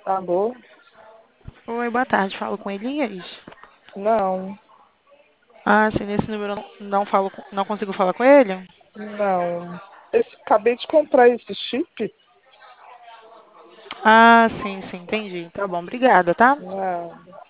Alô? Oi, boa tarde. Falo com Elias. Não, Ah, sim, nesse número eu não falo, não consigo falar com ele? não. Acabei de comprar esse chip. Ah, sim, sim, entendi. Tá bom, obrigada, tá? Não.